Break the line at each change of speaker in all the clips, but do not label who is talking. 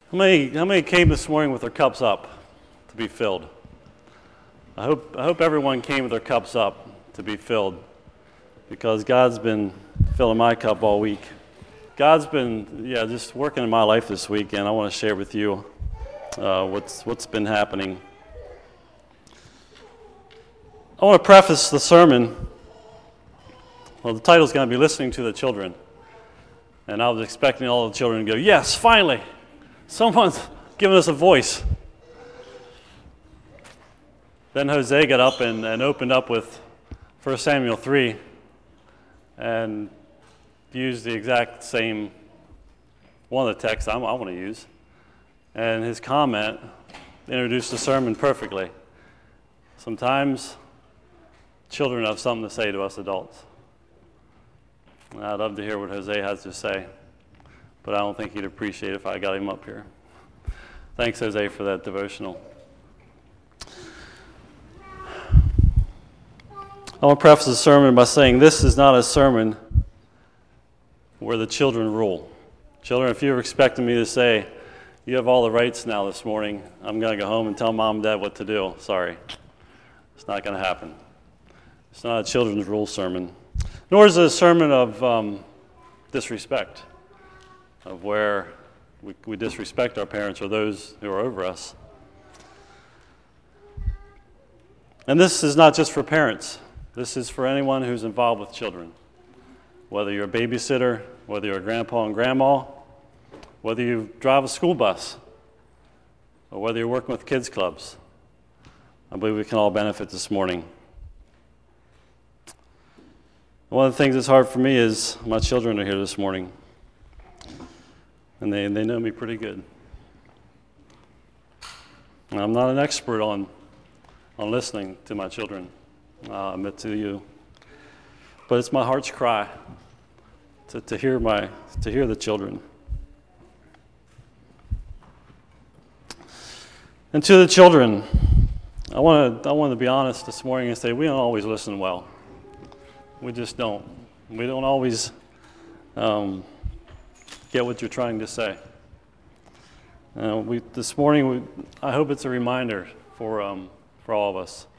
How many came this morning with their cups up to be filled? I hope everyone came with their cups up to be filled, because God's been filling my cup all week. God's been just working in my life this week, and I want to share with you what's been happening. I want to preface the sermon. Well, the title's going to be Listening to the Children. And I was expecting all the children to go, yes, finally, someone's giving us a voice. Then Jose got up and opened up with 1 Samuel 3 and used the exact same one of the texts I want to use. And his comment introduced the sermon perfectly. Sometimes children have something to say to us adults. And I'd love to hear what Jose has to say, but I don't think he'd appreciate it if I got him up here. Thanks, Jose, for that devotional. I want to preface the sermon by saying this is not a sermon where the children rule. Children, if you're expecting me to say, you have all the rights now this morning, I'm going to go home and tell mom and dad what to do. Sorry. It's not going to happen. It's not a children's rule sermon. Nor is it a sermon of disrespect, of where we disrespect our parents or those who are over us. And this is not just for parents. This is for anyone who's involved with children. Whether you're a babysitter, whether you're a grandpa and grandma, whether you drive a school bus, or whether you're working with kids clubs. I believe we can all benefit this morning. One of the things that's hard for me is my children are here this morning, and they know me pretty good. And I'm not an expert on listening to my children, I'll admit to you, but it's my heart's cry to hear the children. And to the children, I want to be honest this morning and say we don't always listen well. We just don't. We don't always get what you're trying to say. This morning, I hope it's a reminder for all of us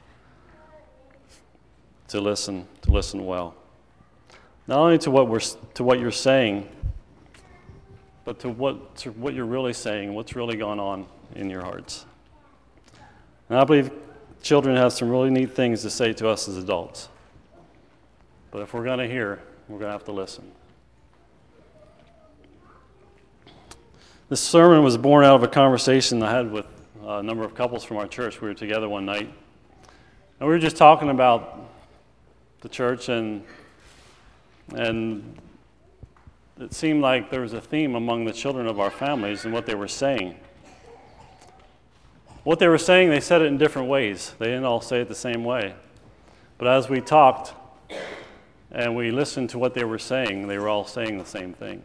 to listen well. Not only to what you're saying, but to what you're really saying, what's really going on in your hearts. And I believe children have some really neat things to say to us as adults. But if we're going to hear, we're going to have to listen. This sermon was born out of a conversation I had with a number of couples from our church. We were together one night, and we were just talking about the church, and it seemed like there was a theme among the children of our families and what they were saying. What they were saying, they said it in different ways. They didn't all say it the same way. But as we talked, and we listened to what they were saying, they were all saying the same thing.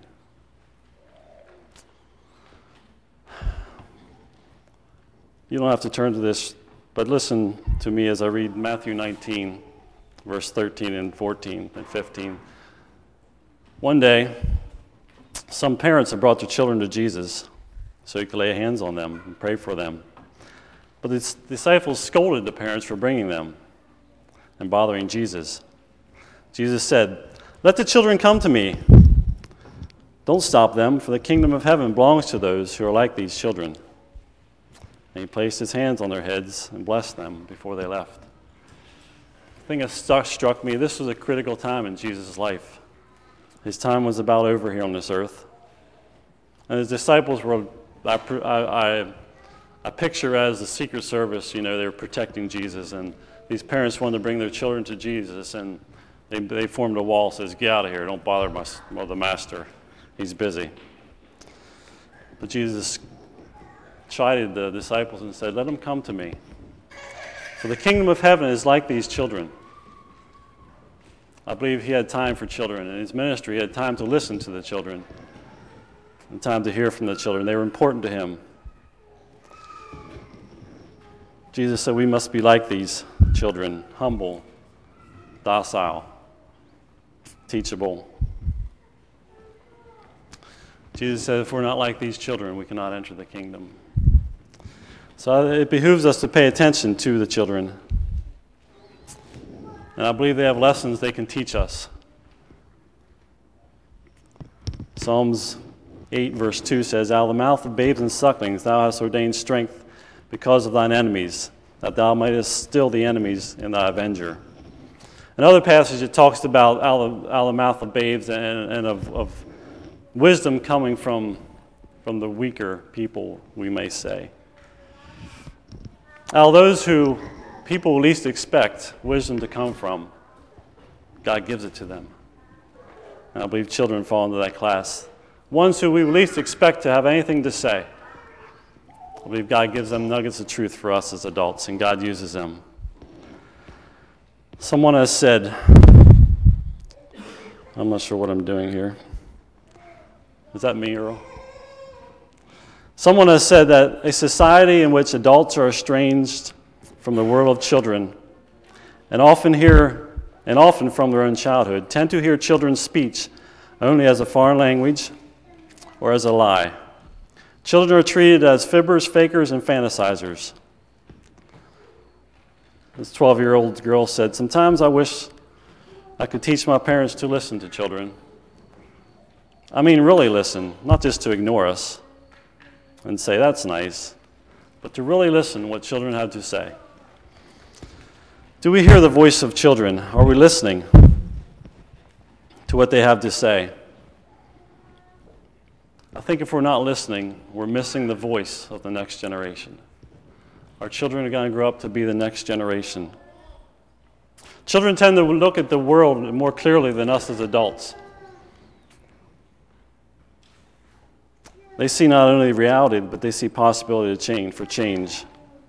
You don't have to turn to this, but listen to me as I read Matthew 19, verse 13 and 14 and 15. One day, some parents had brought their children to Jesus so he could lay hands on them and pray for them. But the disciples scolded the parents for bringing them and bothering Jesus. Jesus said, "Let the children come to me. Don't stop them, for the kingdom of heaven belongs to those who are like these children." And he placed his hands on their heads and blessed them before they left. The thing that struck me, this was a critical time in Jesus' life. His time was about over here on this earth. And his disciples were, I picture as the Secret Service, they were protecting Jesus. And these parents wanted to bring their children to Jesus, and they formed a wall that says, "Get out of here, don't bother the master. He's busy." But Jesus chided the disciples and said, "Let them come to me. For the kingdom of heaven is like these children." I believe he had time for children. In his ministry, he had time to listen to the children and time to hear from the children. They were important to him. Jesus said we must be like these children, humble, docile, teachable. Jesus said, if we're not like these children, we cannot enter the kingdom. So it behooves us to pay attention to the children. And I believe they have lessons they can teach us. Psalms 8 verse 2 says, out of the mouth of babes and sucklings thou hast ordained strength because of thine enemies, that thou mightest still the enemies in thy avenger. Another passage it talks about out of the mouth of babes and of wisdom coming from the weaker people, we may say. Out of those who people least expect wisdom to come from, God gives it to them. And I believe children fall into that class. Ones who we least expect to have anything to say. I believe God gives them nuggets of truth for us as adults, and God uses them. Someone has said, I'm not sure what I'm doing here. Is that me, Earl? Someone has said that a society in which adults are estranged from the world of children, and often from their own childhood, tend to hear children's speech only as a foreign language or as a lie. Children are treated as fibbers, fakers, and fantasizers. This 12-year-old girl said, sometimes I wish I could teach my parents to listen to children. I mean, really listen, not just to ignore us and say, that's nice, but to really listen to what children have to say. Do we hear the voice of children? Are we listening to what they have to say? I think if we're not listening, we're missing the voice of the next generation. Our children are going to grow up to be the next generation. Children tend to look at the world more clearly than us as adults. They see not only reality, but they see possibility for change.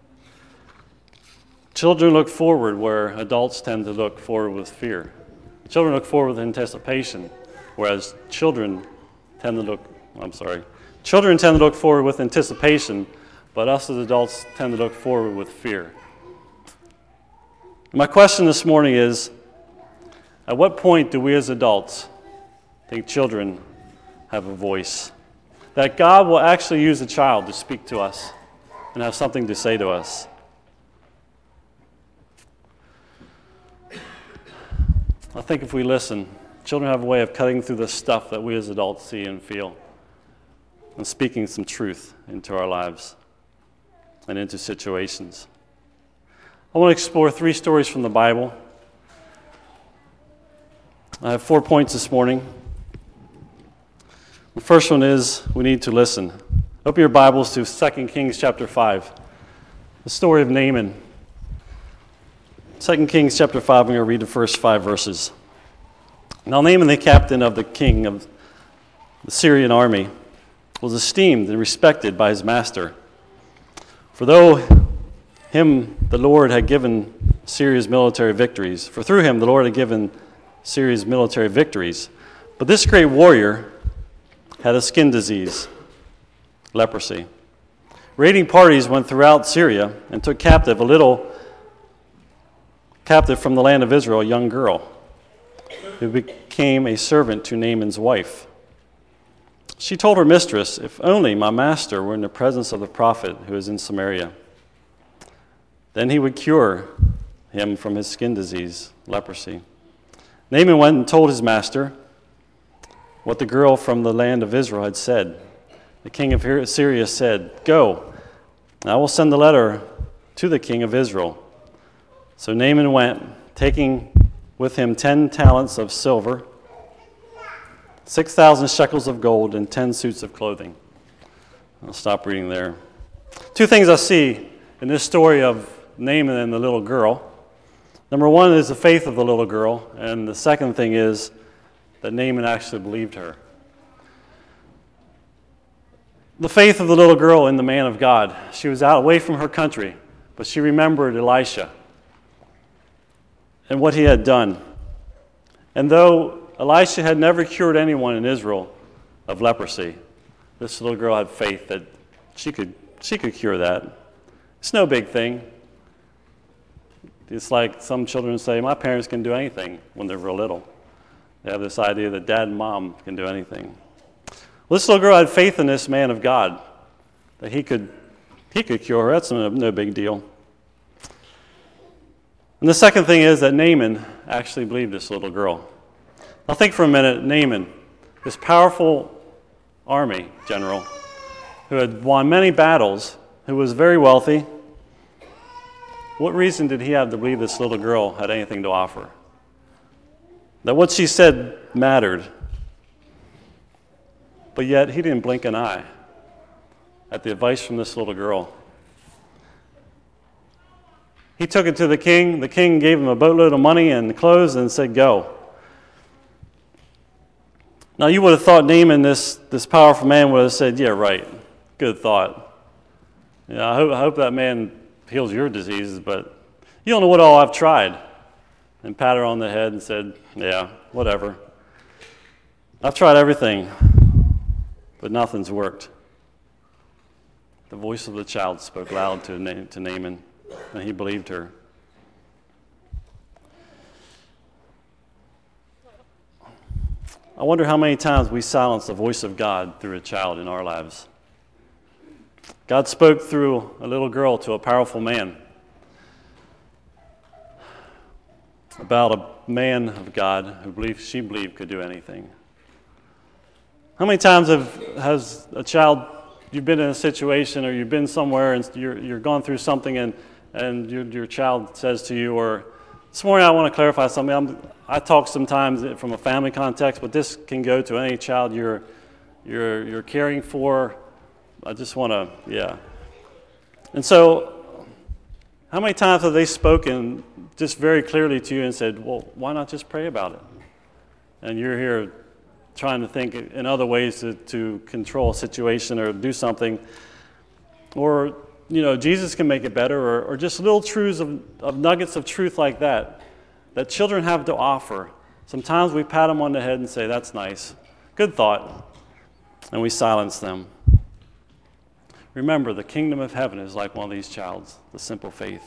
Children look forward where adults tend to look forward with fear. Children look forward with anticipation, whereas children tend to look forward with anticipation, but us as adults tend to look forward with fear. My question this morning is, at what point do we as adults think children have a voice? That God will actually use a child to speak to us and have something to say to us. I think if we listen, children have a way of cutting through the stuff that we as adults see and feel and speaking some truth into our lives and into situations. I want to explore 3 stories from the Bible. I have 4 points this morning. The first one is we need to listen. Open your Bibles to 2 Kings chapter 5, the story of Naaman. 2 Kings chapter 5, I'm going to read the first 5 verses. Now Naaman, the captain of the king of the Syrian army, was esteemed and respected by his master. For though him the Lord had given Syria's military victories, for through him the Lord had given Syria's military victories, but this great warrior had a skin disease, leprosy. Raiding parties went throughout Syria and took captive from the land of Israel, a young girl who became a servant to Naaman's wife. She told her mistress, if only my master were in the presence of the prophet who is in Samaria, then he would cure him from his skin disease, leprosy. Naaman went and told his master what the girl from the land of Israel had said. The king of Syria said, go, and I will send a letter to the king of Israel. So Naaman went, taking with him 10 talents of silver, 6,000 shekels of gold, and 10 suits of clothing. I'll stop reading there. 2 things I see in this story of Naaman and the little girl. Number 1 is the faith of the little girl, and the second thing is that Naaman actually believed her. The faith of the little girl in the man of God. She was out away from her country, but she remembered Elisha and what he had done. And though Elisha had never cured anyone in Israel of leprosy, this little girl had faith that she could cure that. It's no big thing. It's like some children say, my parents can do anything when they're real little. They have this idea that dad and mom can do anything. Well, this little girl had faith in this man of God, that he could cure her. That's no big deal. And the second thing is that Naaman actually believed this little girl. Now think for a minute, Naaman, this powerful army general who had won many battles, who was very wealthy. What reason did he have to believe this little girl had anything to offer? That what she said mattered. But yet he didn't blink an eye at the advice from this little girl. He took it to the king. The king gave him a boatload of money and clothes and said, go. Now you would have thought Naaman, this powerful man, would have said, yeah, right, good thought. Yeah, I hope that man heals your diseases, but you don't know what all I've tried. And pat her on the head and said, yeah, whatever. I've tried everything, but nothing's worked. The voice of the child spoke loud to Naaman, and he believed her. I wonder how many times we silence the voice of God through a child in our lives. God spoke through a little girl to a powerful man about a man of God who she believed could do anything. How many times has a child, you've been in a situation or you've been somewhere and you're gone through something and your child says to you, or this morning I want to clarify something. I talk sometimes from a family context, but this can go to any child you're caring for. I just want to, yeah. And so, how many times have they spoken just very clearly to you and said, well, why not just pray about it? And you're here trying to think in other ways to control a situation or do something. Or, Jesus can make it better, or just little truths of nuggets of truth like that children have to offer. Sometimes we pat them on the head and say, that's nice, good thought, and we silence them. Remember, the kingdom of heaven is like one of these childs, the simple faith.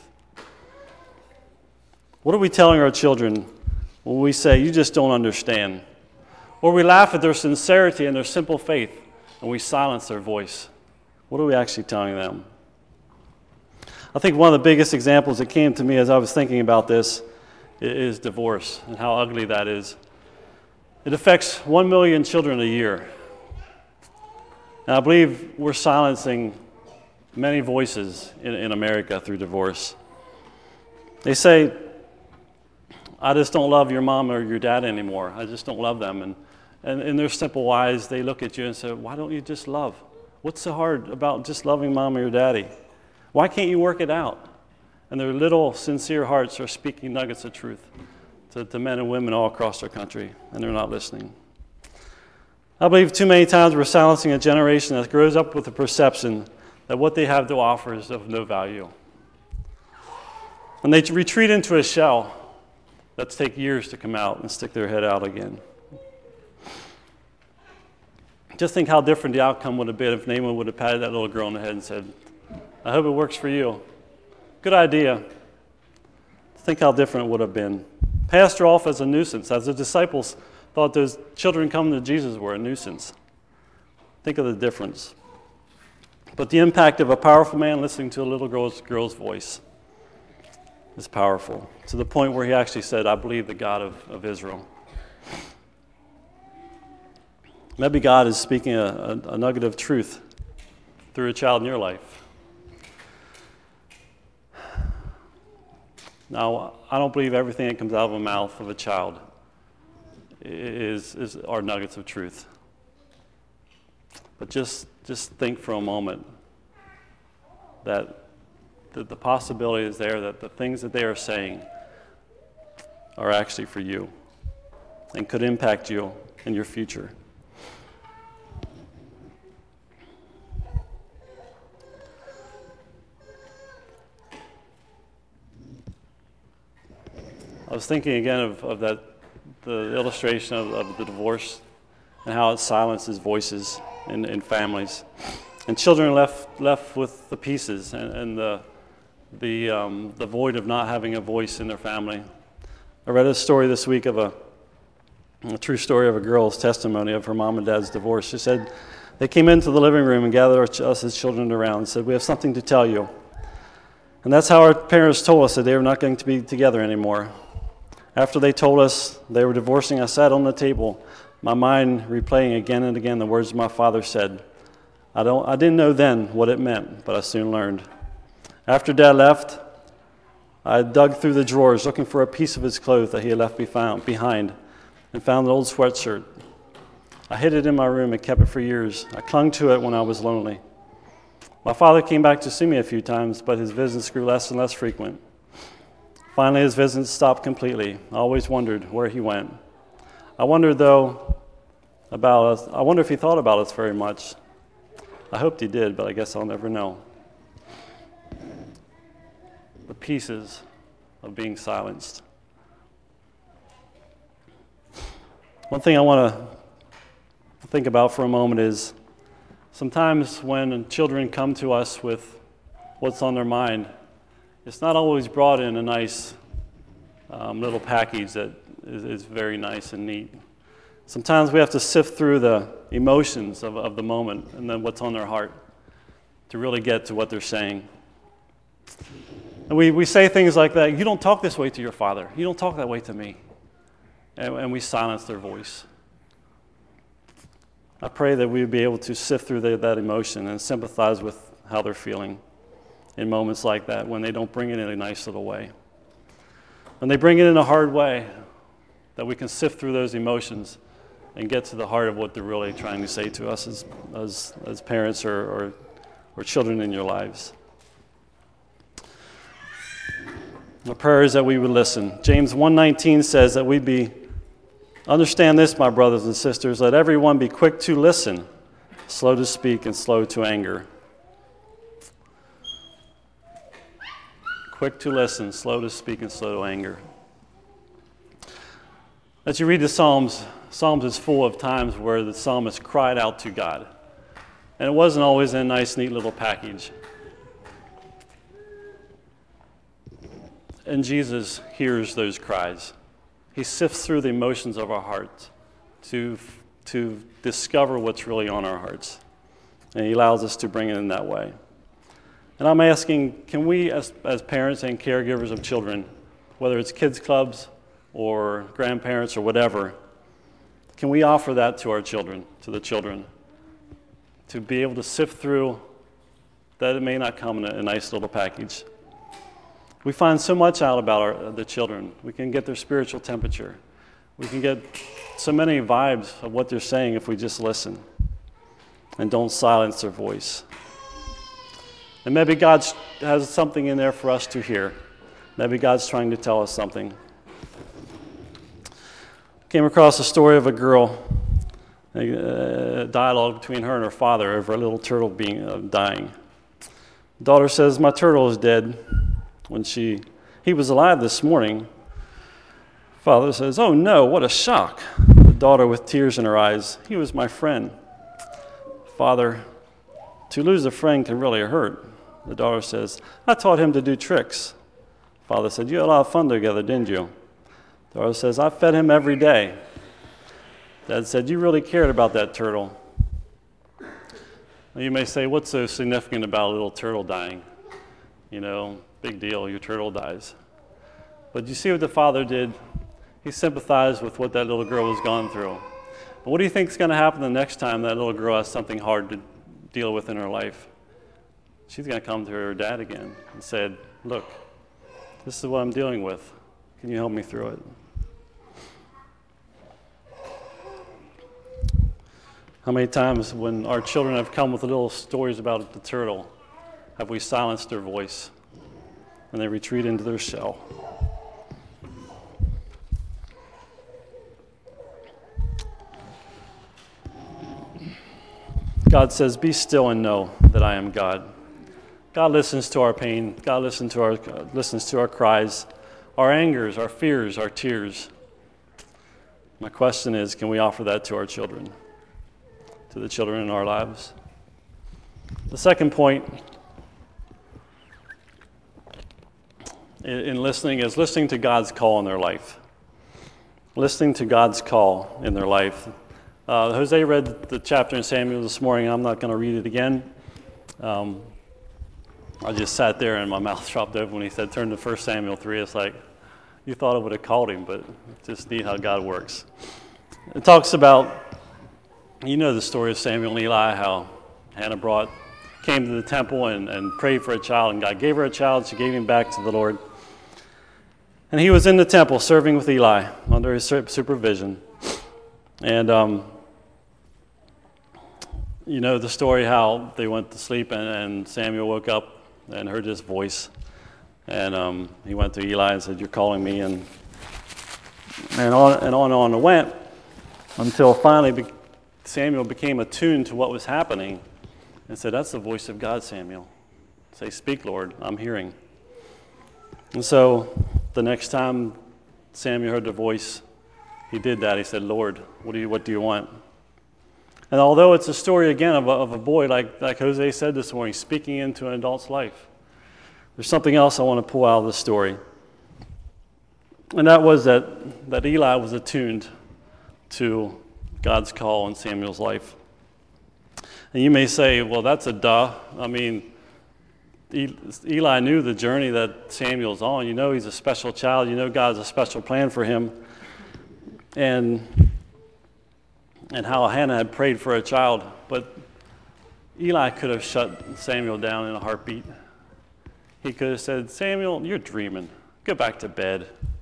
What are we telling our children when we say, you just don't understand? Or we laugh at their sincerity and their simple faith, and we silence their voice. What are we actually telling them? I think one of the biggest examples that came to me as I was thinking about this is divorce and how ugly that is. It affects 1 million children a year. And I believe we're silencing many voices in America through divorce. They say, I just don't love your mom or your dad anymore. I just don't love them. And in their simple eyes, they look at you and say, why don't you just love? What's so hard about just loving mom or your daddy? Why can't you work it out? And their little sincere hearts are speaking nuggets of truth to men and women all across our country, and they're not listening. I believe too many times we're silencing a generation that grows up with the perception that what they have to offer is of no value. And they retreat into a shell that takes years to come out and stick their head out again. Just think how different the outcome would have been if Naaman would have patted that little girl on the head and said, I hope it works for you. Good idea. Think how different it would have been. Passed her off as a nuisance, as the disciples thought those children coming to Jesus were a nuisance. Think of the difference. But the impact of a powerful man listening to a little girl's voice is powerful, to the point where he actually said, I believe the God of Israel. Maybe God is speaking a nugget of truth through a child in your life. Now, I don't believe everything that comes out of the mouth of a child are nuggets of truth. But just think for a moment that the possibility is there that the things that they are saying are actually for you and could impact you in your future. I was thinking again of the illustration of the divorce and how it silences voices in families, and children left with the pieces and the void of not having a voice in their family. I read a story this week of A true story of a girl's testimony of her mom and dad's divorce. She said, they came into the living room and gathered us as children around and said, we have something to tell you. And that's how our parents told us that they were not going to be together anymore. After they told us they were divorcing, I sat on the table, my mind replaying again and again the words my father said. I didn't know then what it meant, but I soon learned. After Dad left, I dug through the drawers looking for a piece of his clothes that he had left behind and found an old sweatshirt. I hid it in my room and kept it for years. I clung to it when I was lonely. My father came back to see me a few times, but his visits grew less and less frequent. Finally, his visits stopped completely. I always wondered where he went. I wonder if he thought about us very much. I hoped he did, but I guess I'll never know. The pieces of being silenced. One thing I want to think about for a moment is sometimes when children come to us with what's on their mind, it's not always brought in a nice little package that is very nice and neat. Sometimes we have to sift through the emotions of the moment and then what's on their heart to really get to what they're saying. And we say things like that, you don't talk this way to your father, you don't talk that way to me. And we silence their voice. I pray that we would be able to sift through that emotion and sympathize with how they're feeling in moments like that when they don't bring it in a nice little way. When they bring it in a hard way, that we can sift through those emotions and get to the heart of what they're really trying to say to us as parents or children in your lives. The prayer is that we would listen. James 1:19 says that we'd be, understand this, my brothers and sisters, let everyone be quick to listen, slow to speak, and slow to anger. Quick to listen, slow to speak, and slow to anger. As you read the Psalms is full of times where the psalmist cried out to God. And it wasn't always in a nice, neat little package. And Jesus hears those cries. He sifts through the emotions of our hearts to discover what's really on our hearts. And he allows us to bring it in that way. And I'm asking, can we as parents and caregivers of children, whether it's kids clubs or grandparents or whatever, can we offer that to our children, to the children, to be able to sift through that it may not come in a nice little package? We find so much out about the children. We can get their spiritual temperature. We can get so many vibes of what they're saying if we just listen and don't silence their voice. And maybe God has something in there for us to hear. Maybe God's trying to tell us something. Came across a story of a girl, a dialogue between her and her father over a little turtle dying. The daughter says, "My turtle is dead." When he was alive this morning. Father says, "Oh no, what a shock." The daughter with tears in her eyes, "He was my friend." Father, "To lose a friend can really hurt." The daughter says, "I taught him to do tricks." Father said, "You had a lot of fun together, didn't you?" The daughter says, "I fed him every day." Dad said, "You really cared about that turtle." Now you may say, what's so significant about a little turtle dying? You know, big deal, your turtle dies. But you see what the father did? He sympathized with what that little girl was going through. But what do you think is going to happen the next time that little girl has something hard to deal with in her life? She's going to come to her dad again and say, "Look, this is what I'm dealing with. Can you help me through it?" How many times when our children have come with little stories about the turtle, have we silenced their voice and they retreat into their shell? God says, "Be still and know that I am God." God listens to our pain. God listens to our cries, our angers, our fears, our tears. My question is, can we offer that to our children, to the children in our lives? The second point in listening is listening to God's call in their life. listening to God's call in their life. Jose read the chapter in Samuel this morning. I'm not going to read it again. I just sat there and my mouth dropped open when he said, turn to 1 Samuel 3. It's like, you thought I would have called him, but just neat how God works. It talks about, you know the story of Samuel and Eli, how Hannah came to the temple and prayed for a child, and God gave her a child. She gave him back to the Lord. And he was in the temple serving with Eli under his supervision. And you know the story how they went to sleep and Samuel woke up and heard his voice. And he went to Eli and said, you're calling me. And on it went until finally Samuel became attuned to what was happening and said, that's the voice of God, Samuel. Say, speak, Lord, I'm hearing. And so the next time Samuel heard the voice, he did that. He said, Lord, what do you want? And although it's a story, again, of a boy, like Jose said this morning, speaking into an adult's life, there's something else I want to pull out of the story. And that was that Eli was attuned to God's call in Samuel's life. And you may say, well, that's a duh. I mean, Eli knew the journey that Samuel's on. You know he's a special child. You know God has a special plan for him. And how Hannah had prayed for a child. But Eli could have shut Samuel down in a heartbeat. He could have said, Samuel, you're dreaming. Go back to bed.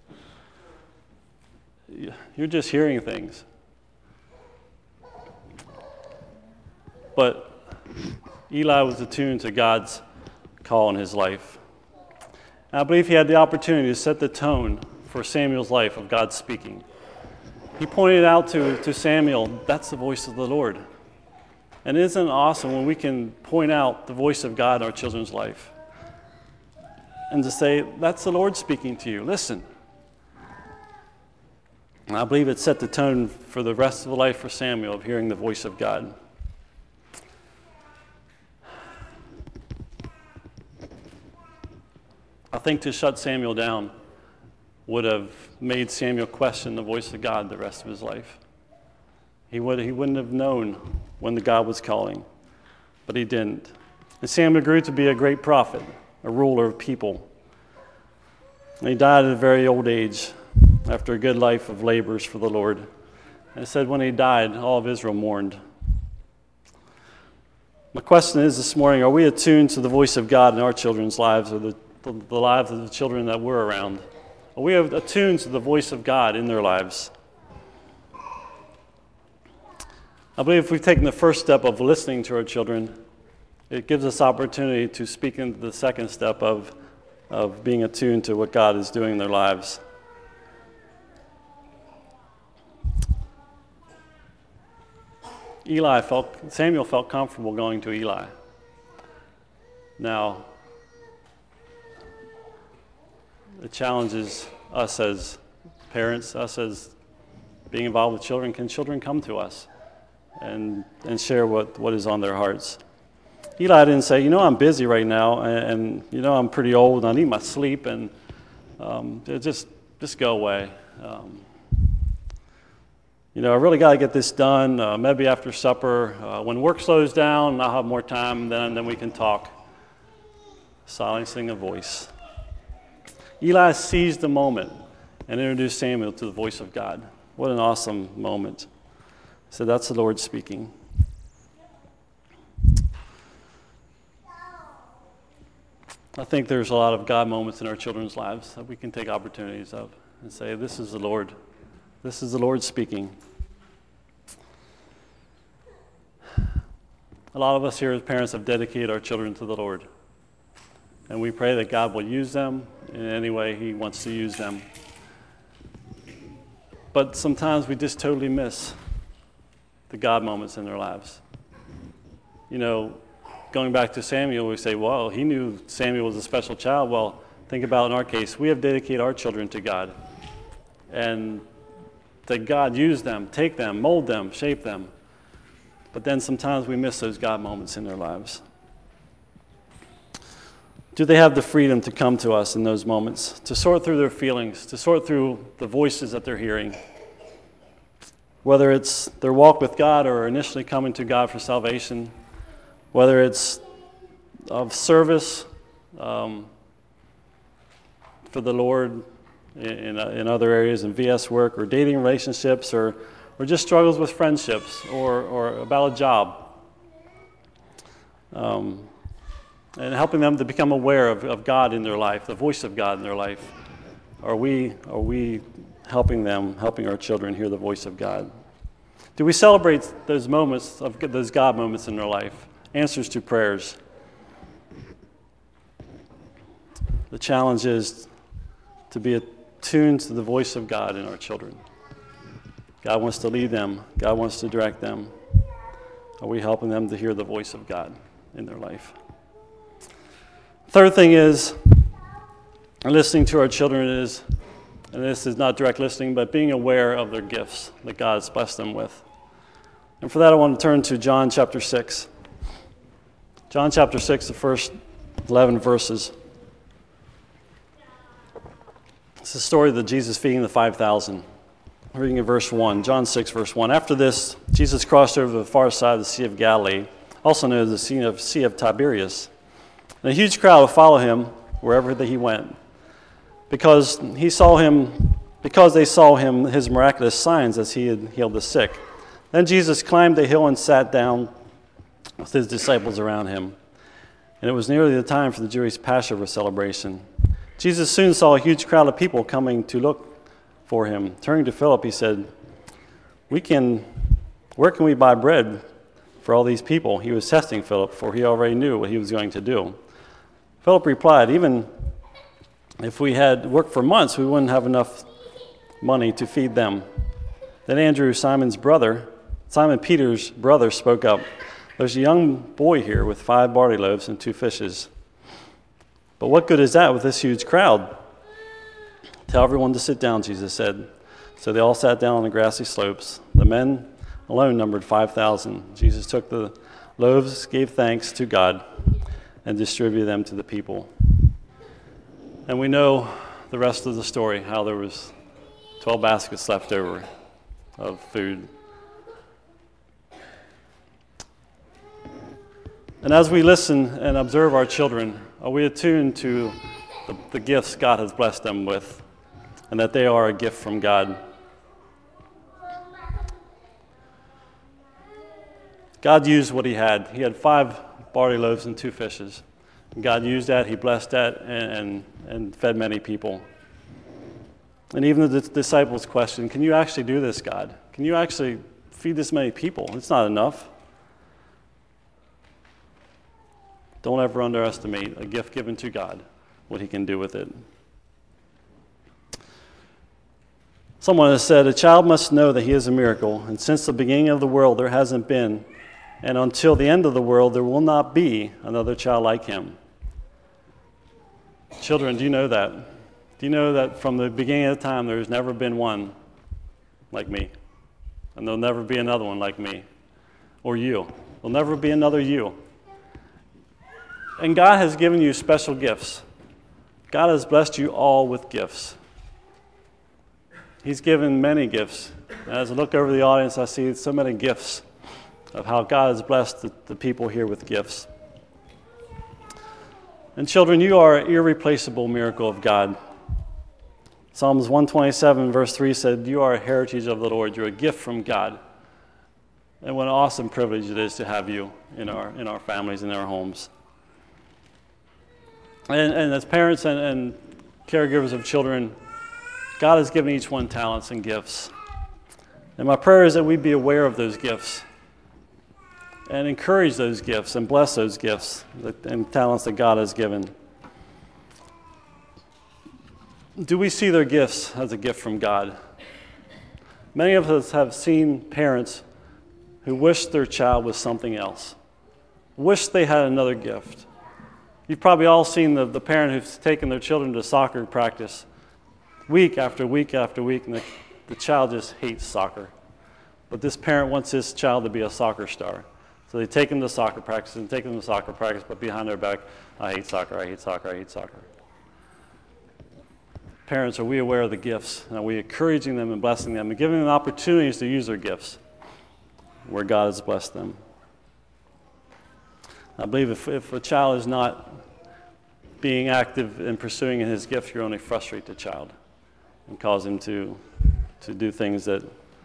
You're just hearing things. But Eli was attuned to God's call in his life. And I believe he had the opportunity to set the tone for Samuel's life of God speaking. He pointed out to Samuel, that's the voice of the Lord. And isn't it awesome when we can point out the voice of God in our children's life? And to say, that's the Lord speaking to you. Listen. And I believe it set the tone for the rest of the life for Samuel of hearing the voice of God. I think to shut Samuel down would have made Samuel question the voice of God the rest of his life. He wouldn't have known when the God was calling, but he didn't. And Samuel grew to be a great prophet, a ruler of people. And he died at a very old age after a good life of labors for the Lord. And it said when he died, all of Israel mourned. My question is this morning, are we attuned to the voice of God in our children's lives or the lives of the children that we're around? Are we attuned to the voice of God in their lives? I believe if we've taken the first step of listening to our children, it gives us opportunity to speak into the second step of being attuned to what God is doing in their lives. Samuel felt comfortable going to Eli. Now, it challenges us as parents, us as being involved with children. Can children come to us and share what is on their hearts? Eli didn't say, I'm busy right now, and I'm pretty old, and I need my sleep, and just go away. I really got to get this done. Maybe after supper, when work slows down, I'll have more time, then we can talk. Silencing a voice. Eli seized the moment and introduced Samuel to the voice of God. What an awesome moment. So that's the Lord speaking. I think there's a lot of God moments in our children's lives that we can take opportunities of and say, this is the Lord. This is the Lord speaking. A lot of us here as parents have dedicated our children to the Lord. And we pray that God will use them in any way He wants to use them. But sometimes we just totally miss the God moments in their lives. Going back to Samuel, we say, well, he knew Samuel was a special child. Well, think about in our case, we have dedicated our children to God. And that God use them, take them, mold them, shape them. But then sometimes we miss those God moments in their lives. Do they have the freedom to come to us in those moments, to sort through their feelings, to sort through the voices that they're hearing, whether it's their walk with God or initially coming to God for salvation, whether it's of service for the Lord in other areas, in VS work, or dating relationships, or just struggles with friendships, or about a job. And helping them to become aware of God in their life, the voice of God in their life. Are we helping our children hear the voice of God? Do we celebrate those moments, those God moments in their life? Answers to prayers. The challenge is to be attuned to the voice of God in our children. God wants to lead them. God wants to direct them. Are we helping them to hear the voice of God in their life? Third thing is, listening to our children is, and this is not direct listening, but being aware of their gifts that God has blessed them with. And for that, I want to turn to John chapter 6. John chapter 6, the first 11 verses. It's the story of Jesus feeding the 5,000. Reading in verse 1, John 6, verse 1. After this, Jesus crossed over to the far side of the Sea of Galilee, also known as the Sea of Tiberias. And a huge crowd would follow him wherever he went, because they saw him his miraculous signs as he had healed the sick. Then Jesus climbed the hill and sat down with his disciples around him. And it was nearly the time for the Jewish Passover celebration. Jesus soon saw a huge crowd of people coming to look for him. Turning to Philip, he said, where can we buy bread for all these people? He was testing Philip, for he already knew what he was going to do. Philip replied, even if we had worked for months, we wouldn't have enough money to feed them. Then Andrew, Simon Peter's brother, spoke up. There's a young boy here with 5 barley loaves and 2 fishes. But what good is that with this huge crowd? Tell everyone to sit down, Jesus said. So they all sat down on the grassy slopes. The men alone numbered 5,000. Jesus took the loaves, gave thanks to God, and distributed them to the people. And we know the rest of the story, how there was 12 baskets left over of food. And as we listen and observe our children, are we attuned to the gifts God has blessed them with, and that they are a gift from God? God used what he had. He had 5 barley loaves and 2 fishes. And God used that, he blessed that, and fed many people. And even the disciples questioned, can you actually do this, God? Can you actually feed this many people? It's not enough. Don't ever underestimate a gift given to God, what he can do with it. Someone has said, a child must know that he is a miracle, and since the beginning of the world there hasn't been, and until the end of the world there will not be another child like him. Children, do you know that? Do you know that from the beginning of time there's never been one like me? And there'll never be another one like me. Or you. There'll never be another you. And God has given you special gifts. God has blessed you all with gifts. He's given many gifts. And as I look over the audience, I see so many gifts of how God has blessed the people here with gifts. And children, you are an irreplaceable miracle of God. Psalms 127 verse 3 said, you are a heritage of the Lord. You're a gift from God. And what an awesome privilege it is to have you in our families, in our homes. And as parents and caregivers of children, God has given each one talents and gifts. And my prayer is that we be aware of those gifts and encourage those gifts and bless those gifts and talents that God has given. Do we see their gifts as a gift from God? Many of us have seen parents who wish their child was something else, wish they had another gift. You've probably all seen the parent who's taken their children to soccer practice week after week after week, and the child just hates soccer. But this parent wants his child to be a soccer star. So they take him to soccer practice and take him to soccer practice, but behind their back, I hate soccer, I hate soccer, I hate soccer. parents, are we aware of the gifts? And are we encouraging them and blessing them and giving them opportunities to use their gifts where God has blessed them? I believe if a child is not being active in pursuing his gift, you only frustrate the child and cause him to do things that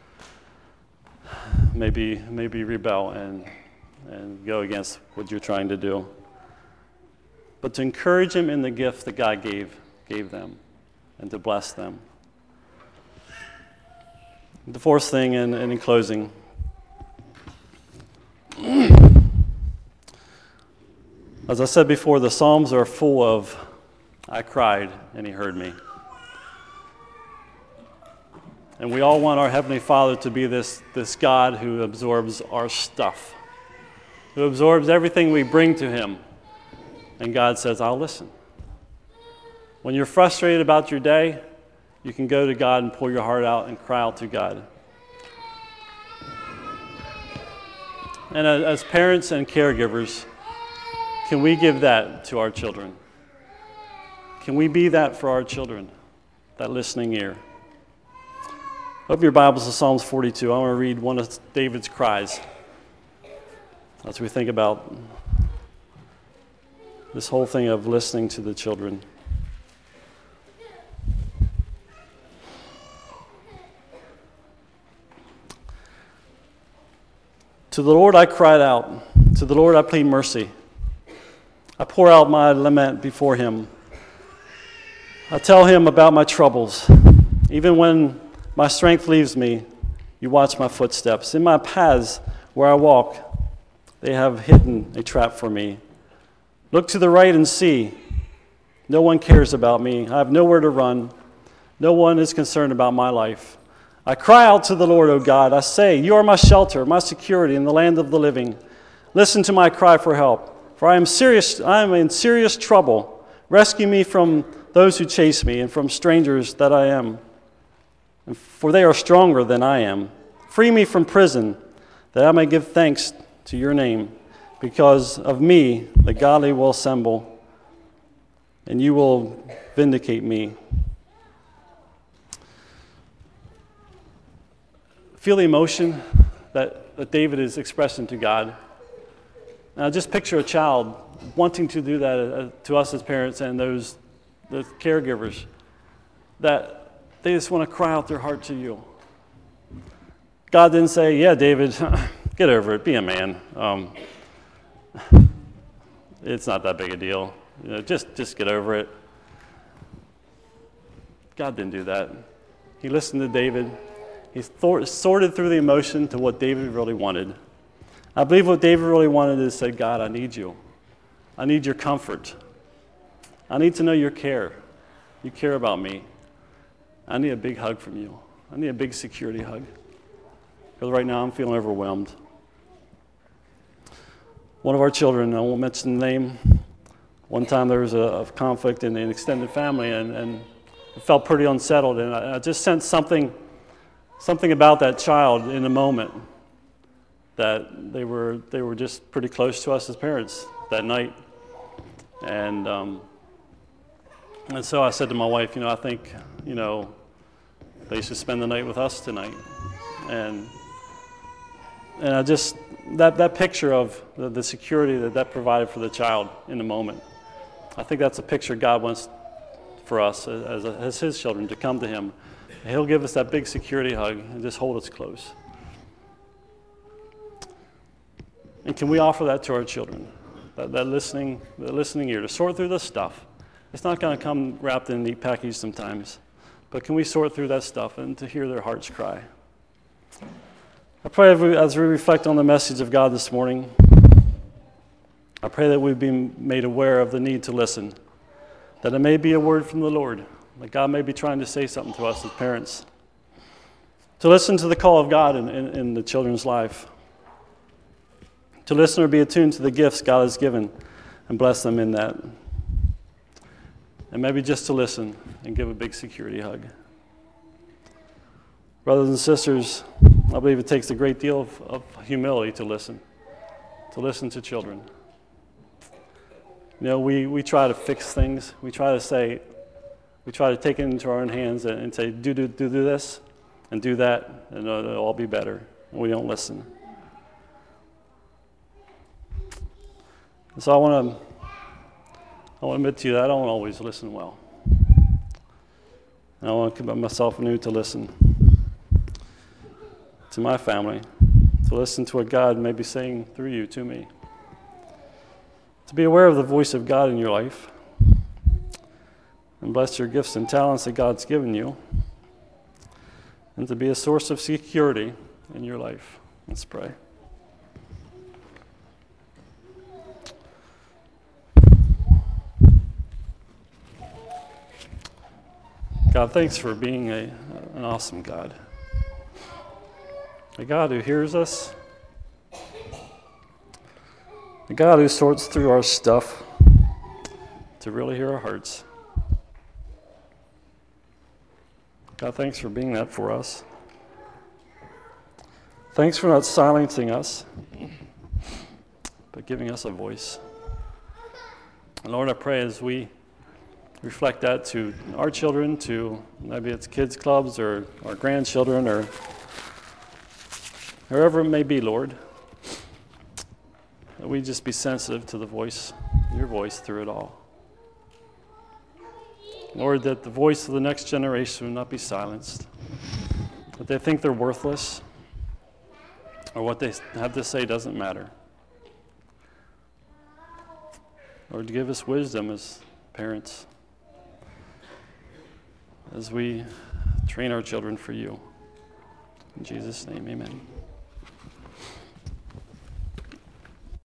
maybe rebel and go against what you're trying to do. But to encourage him in the gift that God gave them and to bless them. The fourth thing, and in closing, as I said before, the Psalms are full of, I cried and he heard me. And we all want our Heavenly Father to be this God who absorbs our stuff, who absorbs everything we bring to him. And God says, I'll listen. When you're frustrated about your day, you can go to God and pour your heart out and cry out to God. And as parents and caregivers, can we give that to our children? Can we be that for our children, that listening ear? Open your Bibles to Psalms 42. I want to read one of David's cries as we think about this whole thing of listening to the children. To the Lord I cried out. To the Lord I plead mercy. I pour out my lament before him. I tell him about my troubles. Even when my strength leaves me, you watch my footsteps. In my paths where I walk, they have hidden a trap for me. Look to the right and see. No one cares about me. I have nowhere to run. No one is concerned about my life. I cry out to the Lord, O God. I say, you are my shelter, my security in the land of the living. Listen to my cry for help, for I am in serious trouble. Rescue me from those who chase me and from strangers that I am. For they are stronger than I am. Free me from prison, that I may give thanks to your name. Because of me, the godly will assemble, and you will vindicate me. Feel the emotion that David is expressing to God. Now just picture a child wanting to do that to us as parents and those caregivers, that they just want to cry out their heart to you. God didn't say, yeah, David, get over it, be a man. It's not that big a deal. Just get over it. God didn't do that. He listened to David. He sorted through the emotion to what David really wanted. I believe what David really wanted is say, God, I need you. I need your comfort. I need to know your care. You care about me. I need a big hug from you. I need a big security hug. Because right now I'm feeling overwhelmed. One of our children, I won't mention the name, one time there was a conflict in an extended family and it felt pretty unsettled. And I just sensed something about that child in the moment, that they were just pretty close to us as parents that night. And so I said to my wife, I think, they should spend the night with us tonight. And I just, that picture of the security that provided for the child in the moment, I think that's a picture God wants for us as his children, to come to him. He'll give us that big security hug and just hold us close. And can we offer that to our children? That listening ear, to sort through this stuff. It's not going to come wrapped in a neat package sometimes, but can we sort through that stuff and to hear their hearts cry? I pray as we reflect on the message of God this morning, I pray that we've been made aware of the need to listen, that it may be a word from the Lord, that God may be trying to say something to us as parents, to listen to the call of God in the children's life, to listen or be attuned to the gifts God has given and bless them in that, and maybe just to listen and give a big security hug. Brothers and sisters, I believe it takes a great deal of humility to listen to children. We try to fix things. We try to say, we try to take it into our own hands and say, do this and do that, and it'll all be better. And we don't listen. And so I want to admit to you that I don't always listen well. And I want to commit myself anew to listen to my family, to listen to what God may be saying through you to me, to be aware of the voice of God in your life, and bless your gifts and talents that God's given you, and to be a source of security in your life. Let's pray. God, thanks for being an awesome God. A God who hears us, a God who sorts through our stuff to really hear our hearts. God, thanks for being that for us. Thanks for not silencing us, but giving us a voice. And Lord, I pray as we reflect that to our children, to maybe it's kids' clubs or our grandchildren or wherever it may be, Lord, that we just be sensitive to the voice, your voice through it all. Lord, that the voice of the next generation will not be silenced, that they think they're worthless or what they have to say doesn't matter. Lord, give us wisdom as parents, as we train our children for you. In Jesus' name, amen.